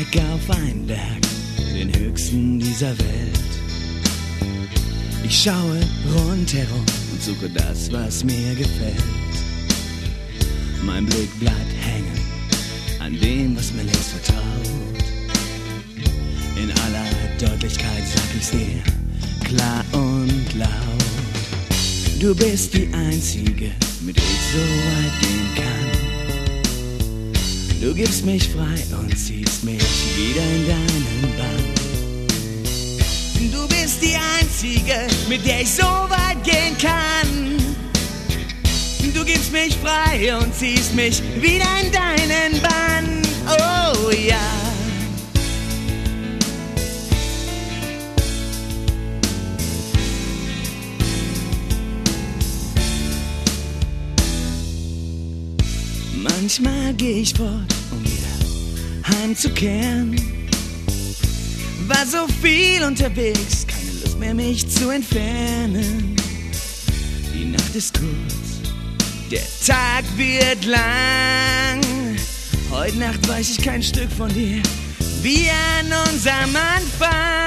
Blick auf einen Berg, den höchsten dieser Welt. Ich schaue rundherum und suche das, was mir gefällt. Mein Blick bleibt hängen an dem, was mir längst vertraut. In aller Deutlichkeit sag ich's dir, klar und laut. Du bist die Einzige, mit der ich so weit gehen kann. Du gibst mich frei und ziehst mich wieder in deinen Bann. Du bist die Einzige, mit der ich so weit gehen kann. Du gibst mich frei und ziehst mich wieder in deinen Bann. Oh ja. Manchmal geh ich fort, um wieder heimzukehren. War so viel unterwegs, keine Lust mehr mich zu entfernen. Die Nacht ist kurz, der Tag wird lang. Heute Nacht weiß ich kein Stück von dir, wie an unserem Anfang.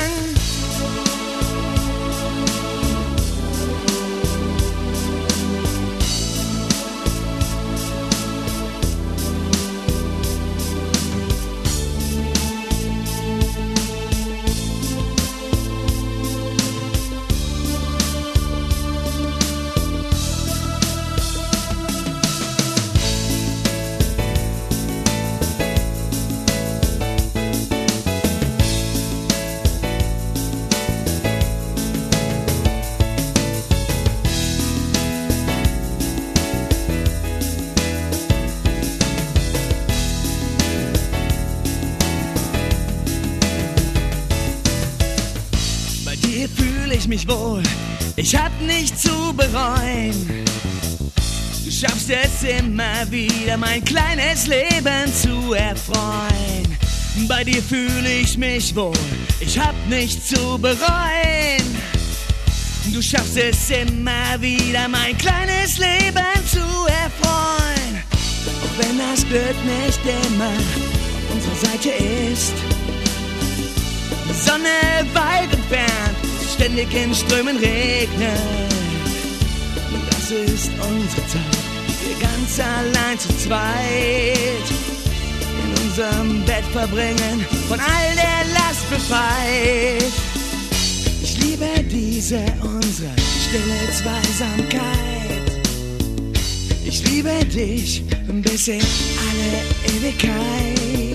Ich mich wohl, ich hab nichts zu bereuen. Du schaffst es immer wieder, mein kleines Leben zu erfreuen. Bei dir fühle ich mich wohl, ich hab nichts zu bereuen. Du schaffst es immer wieder, mein kleines Leben zu erfreuen. Auch wenn das Glück nicht immer auf unserer Seite ist. Die Sonne weit entfernt, ständig in Strömen regnet. Und das ist unsere Zeit, die wir ganz allein zu zweit in unserem Bett verbringen, von all der Last befreit. Ich liebe diese, unsere stille Zweisamkeit. Ich liebe dich bis in alle Ewigkeit.